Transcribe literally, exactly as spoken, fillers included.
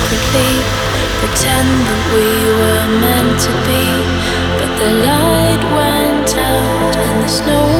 secretly pretend that we were meant to be, but the light went out and there's no